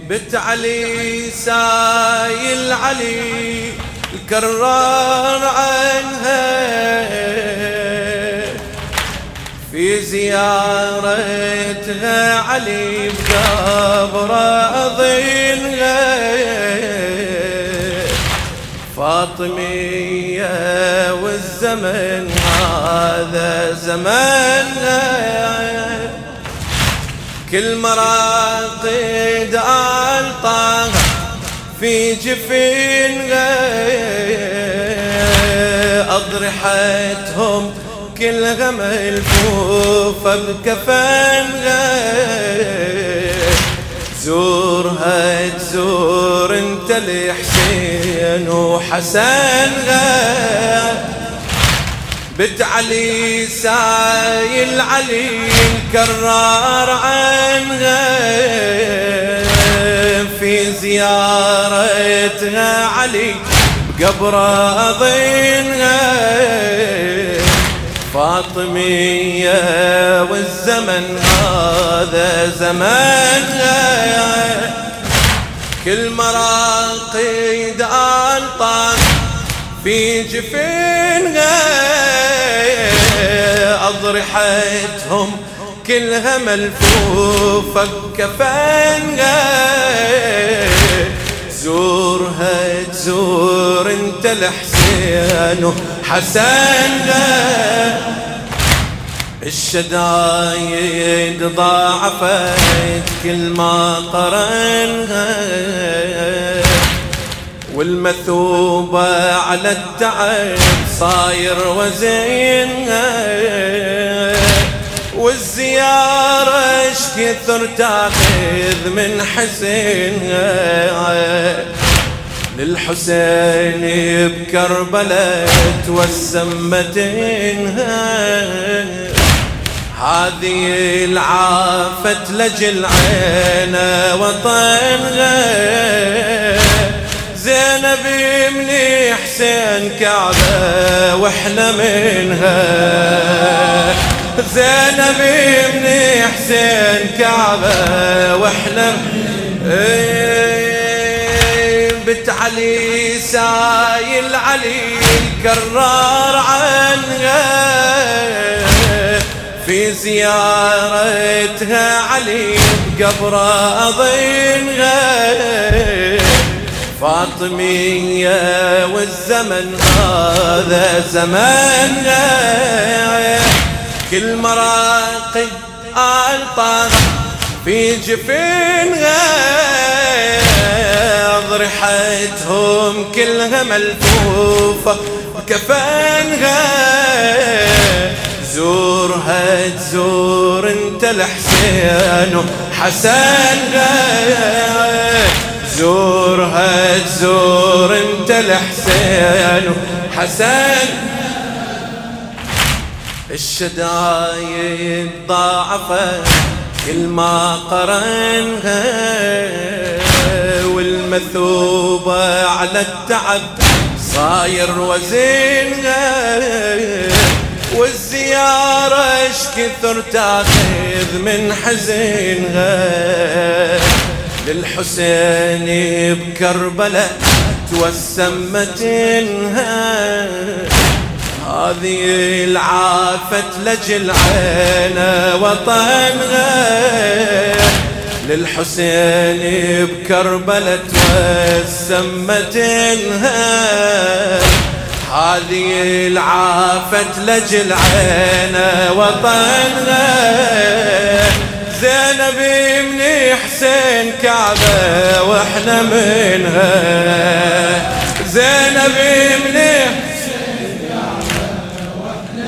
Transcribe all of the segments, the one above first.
بنت علي سايل علي الكرار عنها في زيارتها علي بقبره أظنها فاطمية والزمن هذا زمنها كل مراقد ألطاها في جفينها أضرحتهم كلها ملفوفة بكفنها زورها تزور انت الحسين وحسنها بنت علي سايل علي الكرار عنها في زيارتها علي بقبره أظنها فاطمية والزمن هذا زمنها كل مراقد ألطان في جفينها أضرحتهم كلها ملفوفة بكفنها زورها تزور انت الحسين وحسنها الشدايد ضاعفت كل ما قرنها والمثوبة على التعب صاير وزينها والزيارة اش كثر تاخذ من حسينها للحسين بكربلاء توسمتنها هذه العافة لجل عينا وطنها زينب من حسين كعبة واحنا منها زينب من حسين كعبة واحنا بنت علي سايل علي الكرار عنها في زيارتها علي بقبره أظنها فاطمية والزمن هذا زمنها كل مراقد ألطاها في جفينها أضرحتهم كلها ملفوفة بكفنها زورها تزور انت الحسين وحسنها زورها تزور انت الحسين وحسن الشدايد ضاعفت كل ما قرنها والمثوبة على التعب صاير وزنها والزيارة اش كثر تاخذ من حزنها للحسين بكربلاء توسمتنها هذه العافة لجل عينا وطنها للحسين بكربلاء توسمتنها هذه العافة لجل عينا وطنها زينب من حسين كعبة واحنا منها زينب من حسين كعبة واحنا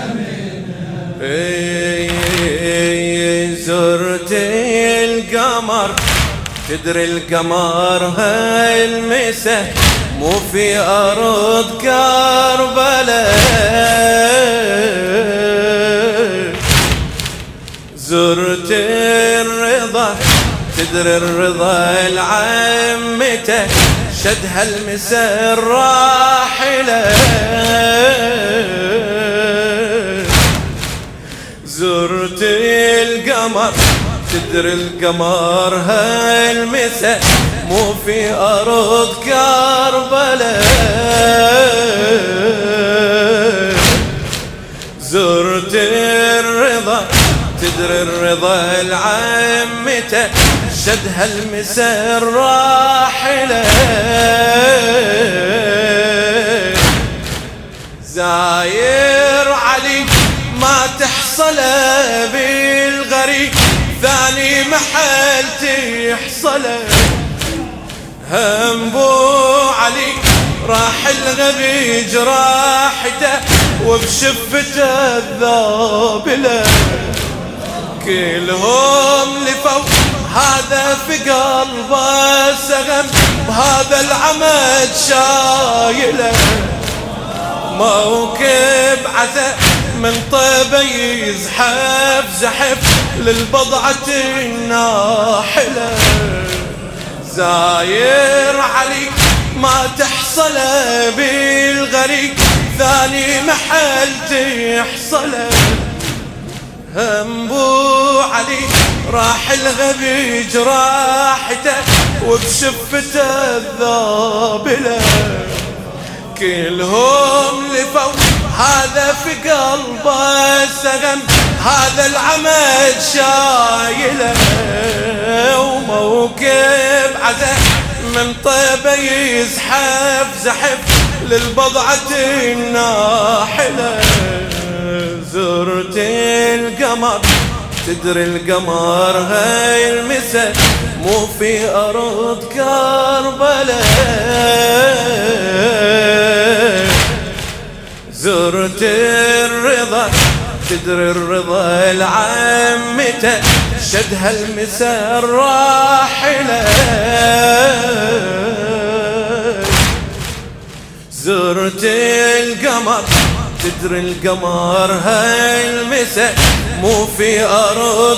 منها زرت القمر تدري القمر هاي المسا مو في أرض كربلاء زرت الرضا تدري الرضا العمته شدها المسا الراحلة زرت القمر تدري القمر هالمسا مو في أرض كربلاء. زرت الرضا تدري الرضا العمته شد هالمسا الراحلة. زاير علي ما تحصل بالغريب ثاني محل تحصل. هم بو علي راح الغبي جراحته وبشفته الذابلة. كلهم لفوا هذا في قلبه سغم بهذا العمد شايله. موكب عزا من طيبه يزحف زحف للبضعة الناحلة. زاير علي ما تحصل بالغريب ثاني محل تحصل. هم بو علي راح الغبي جراحته وبشفته الذابلة. كلهم لفوا هذا في قلبه سغم هذا العمد شايله. وموكب عزا من طيبه يزحف زحف للبضعة الناحلة. زرت القمر تدري القمر هاي المسا مو في أرض كربلاء. زرت الرضا تدري الرضا العمته شد هالمسا الراحلة. زرت القمر تدري القمر هالمسا مو في أرض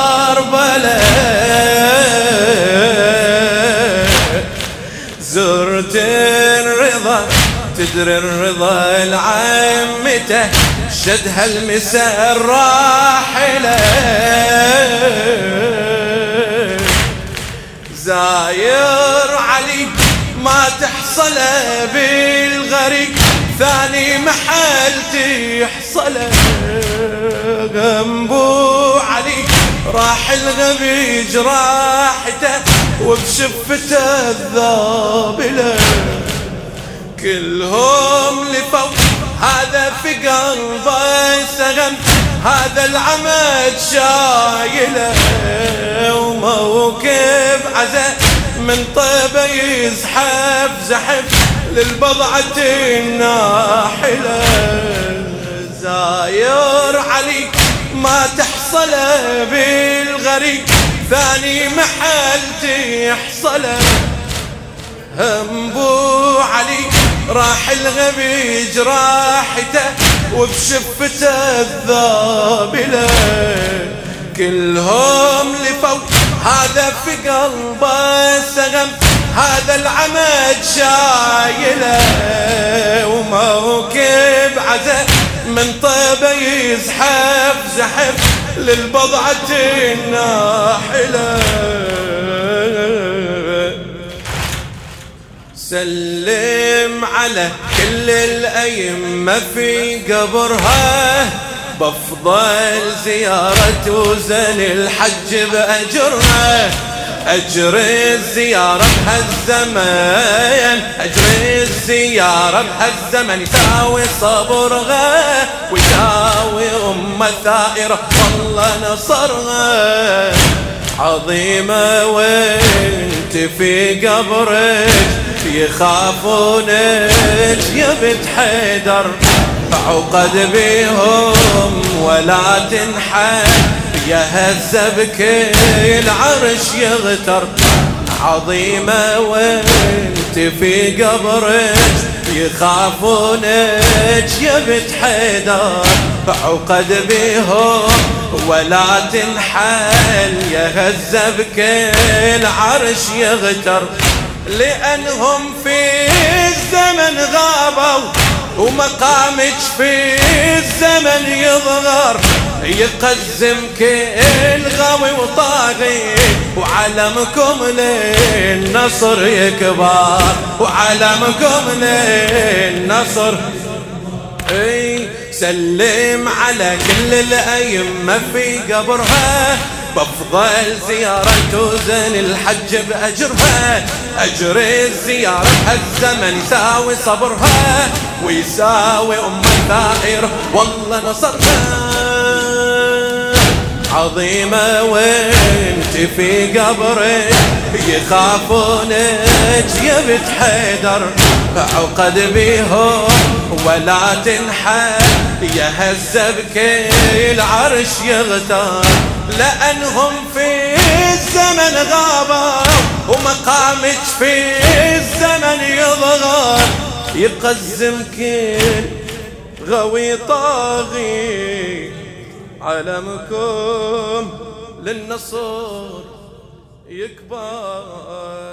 كربلاء. زرت الرضا تدري الرضا العمته شد هالمسا الراحلة. زاير علي ما تحصل بالغريب ثاني محل تحصل. غنبو علي راح الغبي جراحته وبشفته الذابلة. كلهم لفوا هذا في قلبه سغم هذا العمد شايله. وموكب عزا من طيبه يزحف زحف للبضعة الناحلة. زاير علي ما تحصل بالغريب ثاني محل تحصل. هم بو علي راح الغبي جراحته وبشفته الذابلة. كلهم لفوا هذا في قلبه سغم هذا العمد شايله. وموكب عزا من طيبه يزحف زحف للبضعة الناحلة. سلم على كل الأئمة في قبرها بفضل زيارة وزن الحج بأجرها. أجر الزيارة بهالزمان أجر الزيارة بهالزمن يساوي صبرها ويساوي أمة ثائرة والله نصرها. عظيمة وانت في قبرك يخافونك يا بنت حيدر. عقد بيهم ولا تنحل يا هزبك العرش يغتر. عظيمة وانت في قبرك يخافونك يا بنت حيدر. عقد بيهم ولا تنحل يا هزبك العرش يغتر. لأنهم في الزمن غابوا ومقامك في الزمن يظهر، يقزم كل غاوي وطاغي وعلمكم للنصر يكبر، وعلمكم للنصر. سلم على كل الأئمة في قبرها، بفضل زيارة توزن الحج بأجرها، أجر الزيارة هالزمن يساوي صبرها ويساوي أم الثائر والله نصرها. عظيمة وانت في قبرك يخافونك يا بنت حيدر، عقد بيهم ولا تنحل يهز بكل عرش يغتر، لأنهم في الزمن غابوا ومقامك في الزمن يظهر، يقزم كل غوي طاغي علمكم للنصر يكبر.